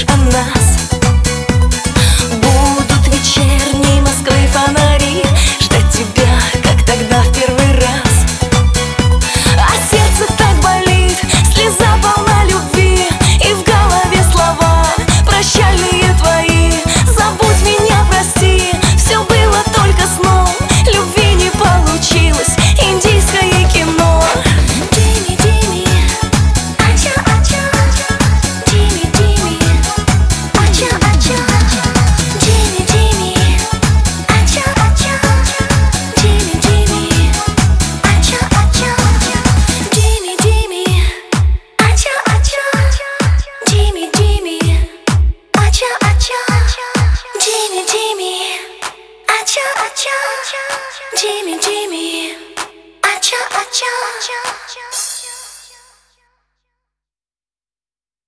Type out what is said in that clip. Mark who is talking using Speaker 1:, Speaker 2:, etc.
Speaker 1: помнишь о нас. Будут вечерние Москвы фонари ждать тебя, как тогда в первый раз. А сердце так болит, слеза полна любви, и в голове слова прощальные твои. Забудь меня, прости, все было только сном, любви не получилось, индийское кино. Джимми, Джимми, ача, ача, Джимми, Джимми, ача, ача, Джимми, Джимми, ача, ача, Джимми, Джимми, ача, ача, Джимми, Джимми, ача, ача, Джимми, Джимми, ача, ача, Джимми, Джимми, ача, ача, Джимми, Джимми, ача, ача.